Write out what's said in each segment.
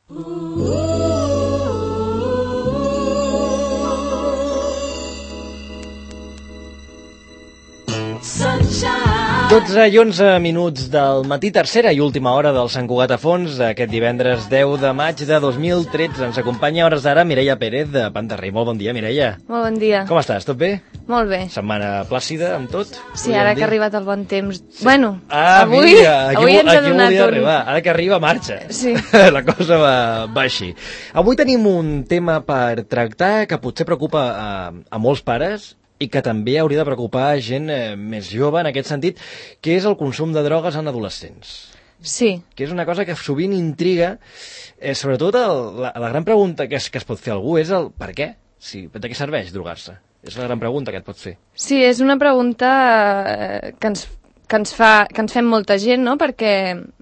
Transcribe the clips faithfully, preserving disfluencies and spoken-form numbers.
dotze i onze minuts del matí, tercera i última hora del Sant Cugat a Fons, aquest divendres deu de maig de dos mil tretze. Ens acompanya a hores d'ara Mireia Pérez de Pantarrey. Molt bon dia, Mireia. Molt bon dia. Com estàs? Tot bé? Molt bé. Setmana plàcida amb tot? Sí, ara que ha arribat el bon temps. Sí. Bueno, ah, avui, mira, aquí, avui ens ha aquí donat volia un... arribar. Ara que arriba, marxa. Sí. La cosa va, va així. Avui tenim un tema per tractar que potser preocupa a, a molts pares i que també hauria de preocupar gent eh, més jove en aquest sentit, que és el consum de drogues en adolescents. Sí. Que és una cosa que sovint intriga, eh, sobretot el, la, la gran pregunta que es, que es pot fer algú és el per què? Sí, de què serveix drogar-se? És la gran pregunta que et pots fer. Sí, és una pregunta eh, que, ens, que, ens fa, que ens fem molta gent, no? Perquè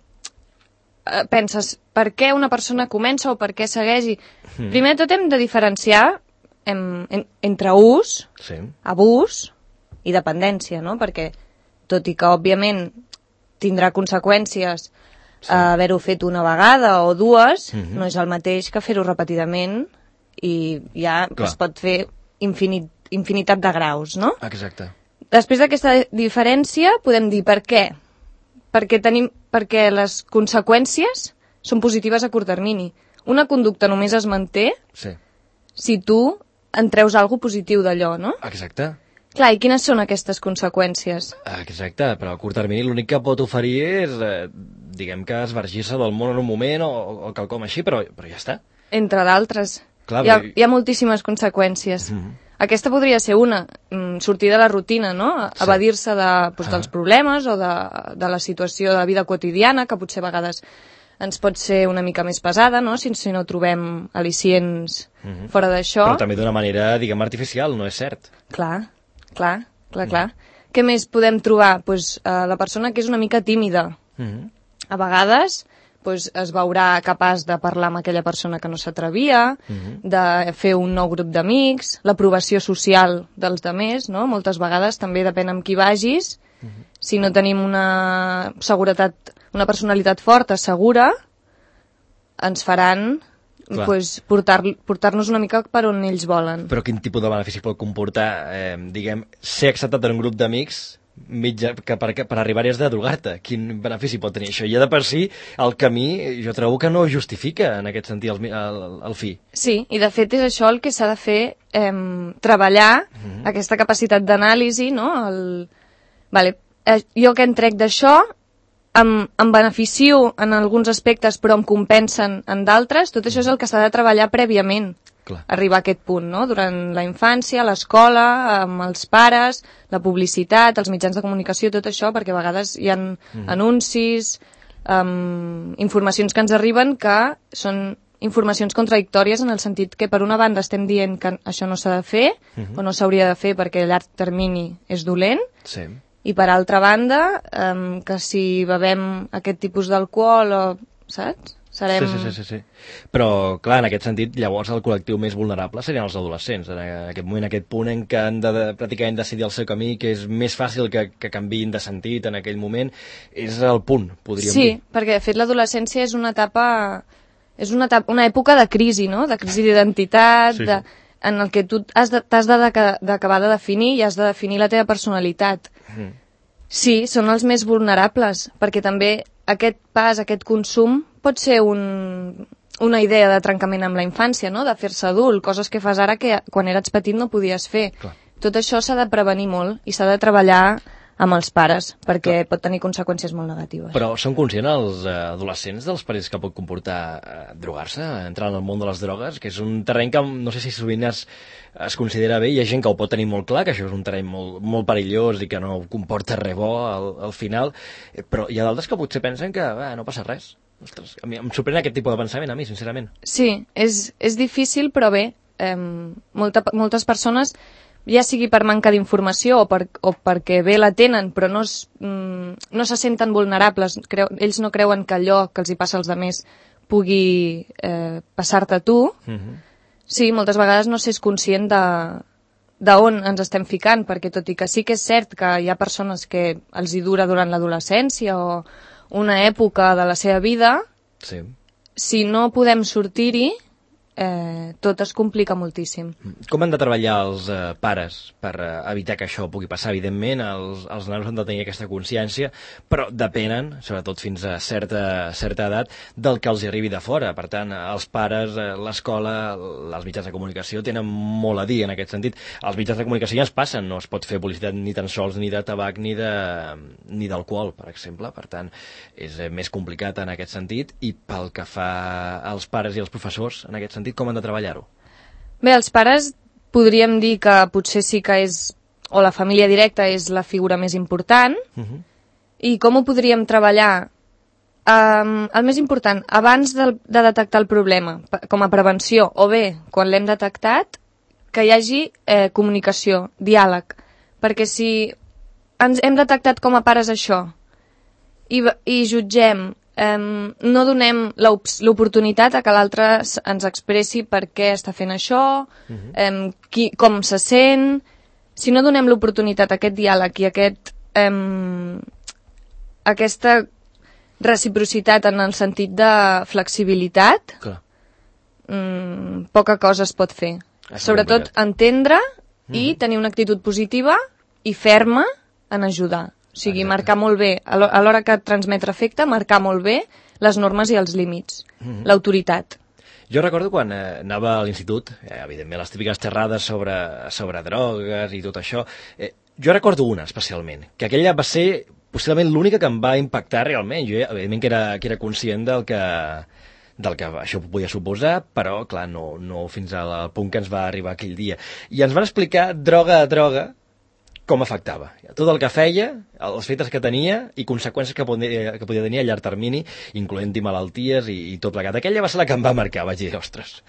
eh, penses, per què una persona comença o per què segueix? I mm. Primer de tot hem de diferenciar En, en, entre ús, sí. abús i dependència, no? Perquè, tot i que, òbviament, tindrà conseqüències sí. haver-ho fet una vegada o dues, uh-huh. no és el mateix que fer-ho repetidament i ja Clar. Es pot fer infinit, infinitat de graus, no? Exacte. Després d'aquesta diferència podem dir per què. Perquè, tenim, perquè les conseqüències són positives a curt termini. Una conducta només es manté sí. si tu en treus alguna positiu d'allò, no? Exacte. Clar, i quines són aquestes conseqüències? Exacte, però a curt termini l'únic que pot oferir és, eh, diguem que esvergir-se del món en un moment o, o quelcom així, però, però ja està. Entre d'altres. Clar, hi, ha, però... hi ha moltíssimes conseqüències. Mm -hmm. Aquesta podria ser una, sortir de la rutina, no? Sí. Evadir-se de, doncs, dels problemes o de, de la situació de la vida quotidiana, que potser a vegades ens pot ser una mica més pesada, no? Si, si no trobem al·licients mm-hmm. fora d'això. Però també d'una manera, diguem, artificial, no és cert? Clar, clar, clar, mm. clar. Què més podem trobar? Pues, uh, la persona que és una mica tímida. Mm-hmm. A vegades pues, es veurà capaç de parlar amb aquella persona que no s'atrevia, mm-hmm. de fer un nou grup d'amics, l'aprovació social dels demés, no? Moltes vegades també depèn amb qui vagis. Mm-hmm. Si no tenim una seguretat, una personalitat forta, segura, ens faran pues, portar, portar-nos una mica per on ells volen. Però quin tipus de benefici pot comportar, eh, diguem, ser acceptat en un grup d'amics mitja, que per, per arribar-hi has de drogar-te? Quin benefici pot tenir això? I ja de per si el camí jo trobo que no justifica en aquest sentit el, el, el fi. Sí, i de fet és això el que s'ha de fer, eh, treballar mm-hmm. aquesta capacitat d'anàlisi, no? El, vale, eh, jo que en trec d'això, em, em beneficio en alguns aspectes però em compensen en d'altres, tot això és el que s'ha de treballar prèviament. Clar. Arribar a aquest punt, no? Durant la infància, l'escola, amb els pares, la publicitat, els mitjans de comunicació, tot això, perquè a vegades hi ha mm. anuncis, um, informacions que ens arriben que són informacions contradictòries en el sentit que per una banda estem dient que això no s'ha de fer mm-hmm. o no s'hauria de fer perquè a llarg termini és dolent, sí. i per altra banda um, que si bevem aquest tipus d'alcohol o, saps? Serem... Sí, sí, sí, sí. Però, clar, en aquest sentit, llavors el col·lectiu més vulnerable serien els adolescents, en aquest moment, en aquest punt en què han de, de pràcticament decidir el seu camí, que és més fàcil que, que canviïn de sentit en aquell moment, és el punt, podríem sí, dir. Sí, perquè de fet l'adolescència és una etapa, és una, etapa, una època de crisi, no? De crisi d'identitat, sí, sí. de, en el que tu has de, t'has d'acabar de definir i has de definir la teva personalitat. Mm. Sí, són els més vulnerables, perquè també aquest pas, aquest consum, pot ser un, una idea de trencament amb la infància, no? De fer-se adult, coses que fas ara que quan eres petit no podies fer. Clar. Tot això s'ha de prevenir molt i s'ha de treballar amb els pares, perquè Clar. Pot tenir conseqüències molt negatives. Però són conscients els eh, adolescents dels perills que pot comportar eh, drogar-se, entrar en el món de les drogues, que és un terreny que no sé si sovint es, es considera bé, hi ha gent que ho pot tenir molt clar, que això és un terreny molt, molt perillós i que no comporta res bo al, al final, eh, però hi ha d'altres que potser pensen que eh, no passa res. Ostres, a mi em sorprèn aquest tipus de pensament, a mi, sincerament. Sí, és, és difícil, però bé, eh, molta, moltes persones, ja sigui per manca d'informació o, per, o perquè bé la tenen, però no, es, mm, no se senten vulnerables, creu, ells no creuen que allò que els hi passa als altres pugui eh, passar-te a tu. Mm-hmm. Sí, moltes vegades no s'és conscient de d'on ens estem ficant, perquè tot i que sí que és cert que hi ha persones que els hi dura durant l'adolescència o una època de la seva vida, sí. si no podem sortir-hi, eh, tot es complica moltíssim. Com han de treballar els eh, pares per eh, evitar que això pugui passar? Evidentment, els, els nanos han de tenir aquesta consciència, però depenen, sobretot fins a certa, certa edat, del que els arribi de fora. Per tant, els pares, eh, l'escola, els mitjans de comunicació tenen molt a dir en aquest sentit. Els mitjans de comunicació ja es passen, no es pot fer publicitat ni tan sols ni de tabac ni de ni d'alcohol, per exemple. Per tant, és eh, més complicat en aquest sentit. I pel que fa als pares i als professors, en aquest sentit, com han de treballar-ho? Bé, els pares podríem dir que potser sí que és, o la família directa és la figura més important, uh-huh. I com ho podríem treballar? Um, el més important, abans de, de detectar el problema, com a prevenció, o bé, quan l'hem detectat, que hi hagi eh, comunicació, diàleg, perquè si ens hem detectat com a pares això, i, i jutgem, Um, no donem l'oportunitat a que l'altre ens expressi per què està fent això, uh-huh. um, qui, com se sent. Si no donem l'oportunitat a aquest diàleg i aquest, um, aquesta reciprocitat en el sentit de flexibilitat, um, poca cosa es pot fer. És Sobretot entendre uh-huh. i tenir una actitud positiva i ferma en ajudar. O sigui, Exacte. Marcar molt bé, a l'hora que transmetre afecte, marcar molt bé les normes i els límits, mm-hmm. l'autoritat. Jo recordo quan eh, anava a l'institut, eh, evidentment les típiques xerrades sobre, sobre drogues i tot això, eh, jo recordo una especialment, que aquella va ser possiblement l'única que em va impactar realment. Jo, evidentment, que era, que era conscient del que, del que això podia suposar, però, clar, no, no fins al punt que ens va arribar aquell dia. I ens van explicar, droga a droga, com afectava. Tot el que feia, els efectes que tenia i conseqüències que podia, que podia tenir a llarg termini, incloent-hi malalties i, i tot plegat. Aquella va ser la que em va marcar, vaig dir, ostres,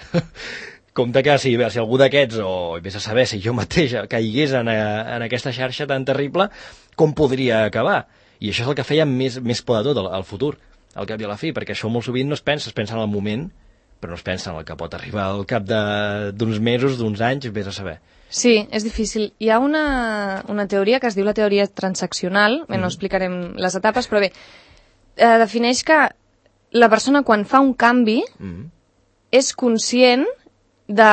compte que si, si algú d'aquests, o vés a saber si jo mateix caigués en, en aquesta xarxa tan terrible, com podria acabar? I això és el que feia més, més por de tot, el, el futur, al cap i a la fi, perquè això molt sovint no es pensa, es pensa en el moment, però no es pensa en el que pot arribar al cap d'uns mesos, d'uns anys, vés a saber. Sí, és difícil. Hi ha una, una teoria que es diu la teoria transaccional, bé, no explicarem les etapes, però bé, eh, defineix que la persona quan fa un canvi mm. és conscient de,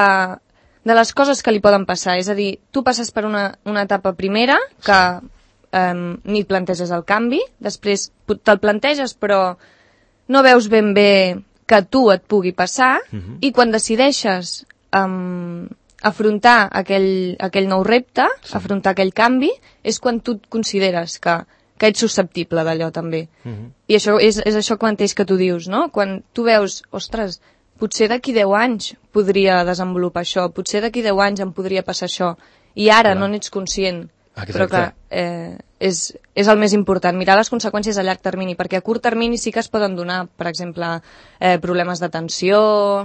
de les coses que li poden passar. És a dir, tu passes per una, una etapa primera que eh, ni planteges el canvi, després te'l planteges però no veus ben bé que tu et pugui passar mm-hmm. i quan decideixes eh, afrontar aquell, aquell nou repte, sí. afrontar aquell canvi, és quan tu et consideres que, que ets susceptible d'allò també. Uh-huh. I això és, és això mateix que tu dius, no? Quan tu veus, ostres, potser d'aquí deu anys podria desenvolupar això, potser d'aquí deu anys em podria passar això, i ara clar. No n'ets conscient. Exacte. Però clar, eh, és, és el més important, mirar les conseqüències a llarg termini, perquè a curt termini sí que es poden donar, per exemple, eh, problemes d'atenció,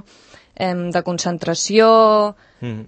eh, de concentració, mm.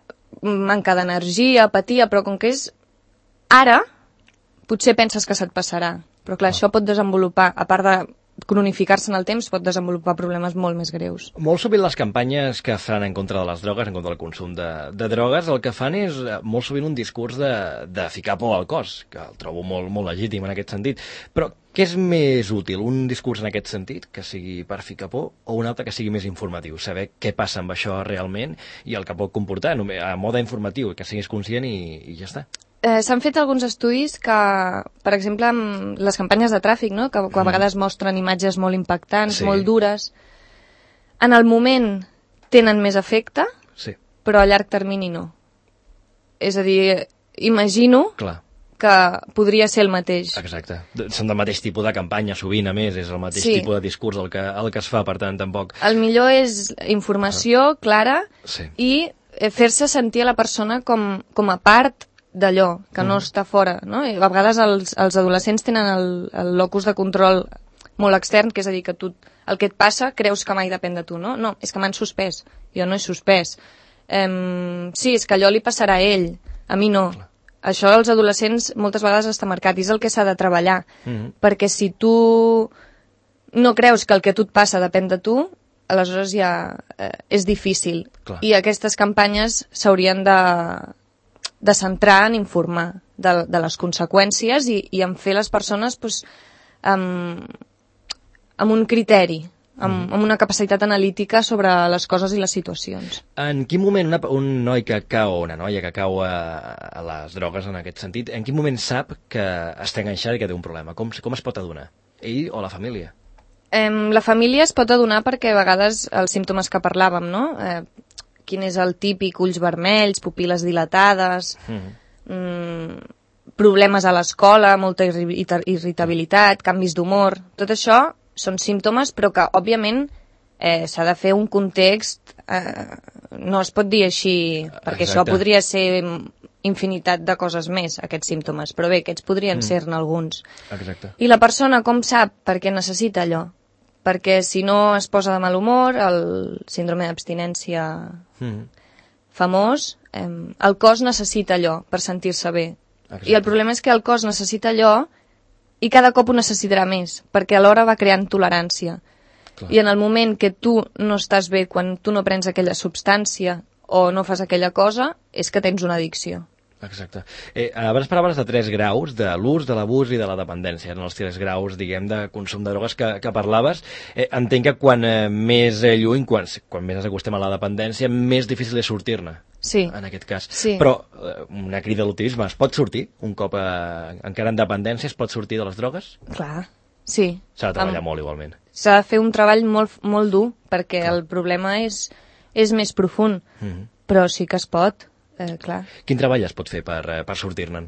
manca d'energia, apatia, però com que és ara, potser penses que se't passarà. Però clar, oh. això pot desenvolupar, a part de cronificar-se en el temps, pot desenvolupar problemes molt més greus. Molt sovint les campanyes que fan en contra de les drogues, en contra del consum de, de drogues, el que fan és molt sovint un discurs de, de ficar por al cos, que el trobo molt, molt legítim en aquest sentit. Però què és més útil, un discurs en aquest sentit, que sigui per ficar por, o un altre que sigui més informatiu? Saber què passa amb això realment i el que pot comportar, a mode informatiu, que siguis conscient i, i ja està. Eh, S'han fet alguns estudis que, per exemple, amb les campanyes de tràfic, no? que, que a vegades mostren imatges molt impactants, sí. molt dures, en el moment tenen més efecte, sí. però a llarg termini no. És a dir, imagino Clar. que podria ser el mateix. Exacte. Són del mateix tipus de campanya, sovint, a més, és el mateix sí. tipus de discurs el que, el que es fa, per tant, tampoc... El millor és informació clara sí. i fer-se sentir a la persona com, com a part d'allò, que no mm. està fora, no? I a vegades els, els adolescents tenen el, el locus de control molt extern, que és a dir, que tu, el que et passa creus que mai depèn de tu, no? No, és que m'han suspès, jo no he suspès. Um, sí, és que allò li passarà a ell, a mi no. Clar. Això als adolescents moltes vegades està marcat, i és el que s'ha de treballar, mm-hmm. perquè si tu no creus que el que a tu et passa depèn de tu, aleshores ja eh, és difícil. Clar. I aquestes campanyes s'haurien de... de centrar en informar de, de les conseqüències i, i en fer les persones pues, amb, amb un criteri, amb, amb una capacitat analítica sobre les coses i les situacions. En quin moment una, un noi que cau, o una noia que cau a, a les drogues en aquest sentit, en quin moment sap que està enganxat i que té un problema? Com, com es pot adonar? Ell o la família? Eh, la família es pot adonar perquè a vegades els símptomes que parlàvem, no? Eh, quin és el típic ulls vermells, pupil·les dilatades, mm. mm, problemes a l'escola, molta irritabilitat, canvis d'humor, tot això són símptomes, però que, òbviament, eh, s'ha de fer un context... Eh, no es pot dir així, perquè Exacte. Això podria ser infinitat de coses més, aquests símptomes. Però bé, aquests podrien mm. ser-ne alguns. Exacte. I la persona com sap per què necessita allò? Perquè si no es posa de mal humor, el síndrome d'abstinència mm. famós, eh, el cos necessita allò per sentir-se bé. Exacte. I el problema és que el cos necessita allò i cada cop ho necessitarà més, perquè alhora va creant tolerància. Clar. I en el moment que tu no estàs bé, quan tu no prens aquella substància o no fas aquella cosa, és que tens una addicció. Exacte. Eh, abans parlaves de tres graus, de l'ús, de l'abús i de la dependència. Eren els tres graus, diguem, de consum de drogues que, que parlaves. Eh, entenc que quan eh, més eh, lluny, quan, quan més ens acostem a la dependència, més difícil és sortir-ne. Sí. En aquest cas. Sí. Però eh, una crida a l'optimisme, es pot sortir? Un cop eh, encara en dependència, es pot sortir de les drogues? Clar, sí. S'ha de treballar Am... molt, igualment. S'ha de fer un treball molt, molt dur, perquè Clar. El problema és, és més profund. Mm-hmm. Però sí que es pot. Eh, clar. Quin treball es pot fer per, per sortir-ne'n?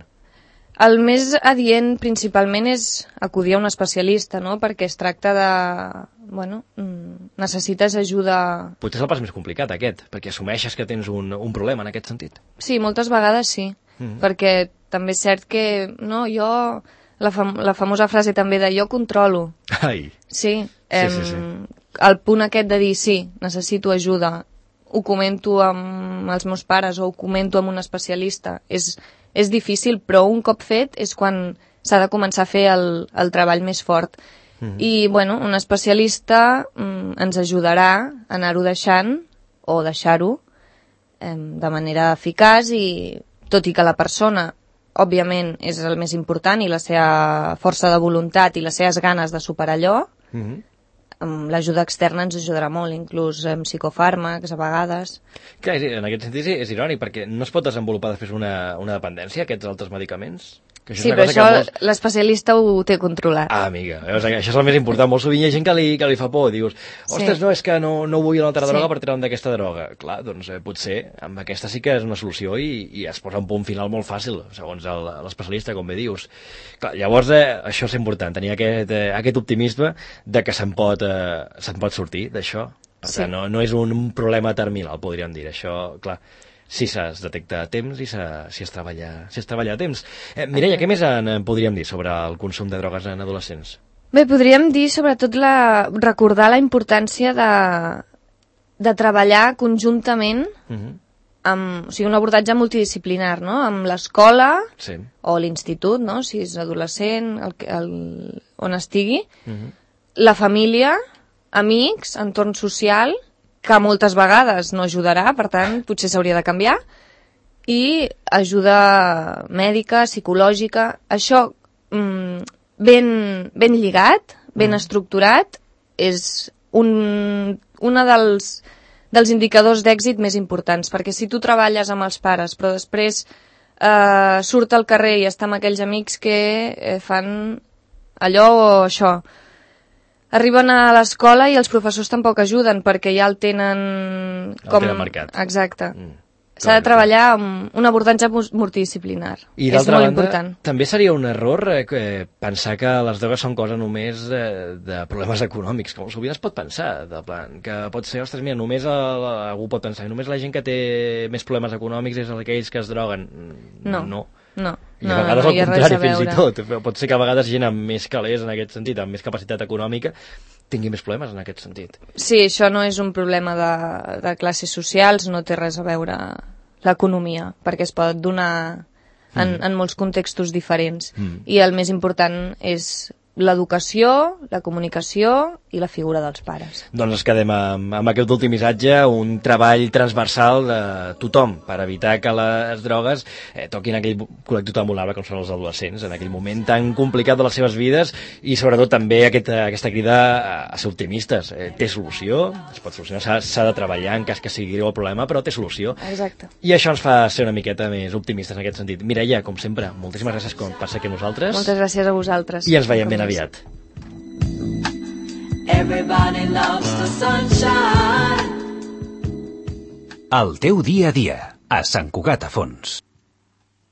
El més adient principalment és acudir a un especialista, no? Perquè es tracta de... Bueno, necessites ajuda... Potser és el pas més complicat, aquest, perquè assumeixes que tens un, un problema en aquest sentit. Sí, moltes vegades sí, mm-hmm. perquè també és cert que, no, jo... La, fam la famosa frase també de jo controlo. Ai. Sí, eh, sí, sí, sí. El punt aquest de dir sí, necessito ajuda, ho comento amb els meus pares o ho comento amb un especialista. És, és difícil, però un cop fet és quan s'ha de començar a fer el, el treball més fort. Mm-hmm. I, bueno, un especialista mm, ens ajudarà a anar-ho deixant o deixar-ho eh, de manera eficaç i, tot i que la persona, òbviament, és el més important i la seva força de voluntat i les seves ganes de superar allò, mm-hmm. l'ajuda externa ens ajudarà molt, inclús amb psicofàrmacs, a vegades. Clar, en aquest sentit és, és irònic, perquè no es pot desenvolupar després una, una dependència, aquests altres medicaments? Que això sí, però això molts... l'especialista ho té controlat. Ah, amiga, veus, això és el més important. Molt sovint hi ha gent que li, que li fa por. Dius, ostres, sí. no, és que no, no vull una altra sí. droga per treure'm d'aquesta droga. Clar, doncs eh, potser amb aquesta sí que és una solució i, i es posa un punt final molt fàcil, segons l'especialista, com bé dius. Clar, llavors, eh, això és important, tenir aquest, eh, aquest optimisme de que se'n pot, eh, se'n pot sortir d'això. Per sí. tant, no, no és un, un problema terminal, podríem dir. Això, clar... si es detecta a temps i si es treballa, si es treballa a temps. Eh, Mireia, què més en, en podríem dir sobre el consum de drogues en adolescents? Bé, podríem dir sobretot la, recordar la importància de, de treballar conjuntament uh-huh. amb, o sigui, un abordatge multidisciplinar, no? Amb l'escola sí. o l'institut, no? Si és adolescent, el, el, on estigui, uh-huh. la família, amics, entorn social, que moltes vegades no ajudarà, per tant, potser s'hauria de canviar, i ajuda mèdica, psicològica, això mm, ben, ben lligat, ben mm. estructurat, és un, una dels, dels indicadors d'èxit més importants, perquè si tu treballes amb els pares, però després eh, surt al carrer i està amb aquells amics que eh, fan allò o això, arriben a l'escola i els professors tampoc ajuden perquè ja el tenen com... El tenen marcat. Exacte. Mm. S'ha de treballar amb un abordatge multidisciplinar. I és molt banda, important. També seria un error eh, pensar que les drogues són cosa només eh, de problemes econòmics, com sovint es pot pensar, de plan, que pot ser, ostres, mira, només el, algú pot pensar, només la gent que té més problemes econòmics és aquells que es droguen. No. No. No, I a vegades no, no, al contrari, fins i tot. Pot ser que a vegades gent amb més calés en aquest sentit, amb més capacitat econòmica, tingui més problemes en aquest sentit. Sí, això no és un problema de, de classes socials, no té res a veure l'economia, perquè es pot donar en, mm. en molts contextos diferents. Mm. I el més important és l'educació, la comunicació i la figura dels pares. Doncs ens quedem amb, amb aquest últim missatge, un treball transversal de tothom per evitar que les drogues eh, toquin aquell col·lectiu tan vulnerable com són els adolescents en aquell moment tan complicat de les seves vides, i sobretot també aquesta, aquesta crida a, a ser optimistes. Eh, té solució, es pot solucionar, s'ha de treballar en cas que sigui greu el problema, però té solució. Exacte. I això ens fa ser una miqueta més optimistes en aquest sentit. Mireia, com sempre, moltíssimes gràcies per ser aquí amb nosaltres. Moltes gràcies a vosaltres. I ens veiem ben aviat. Everybody loves the sunshine. El teu dia a dia, a Sant Cugat a Fons.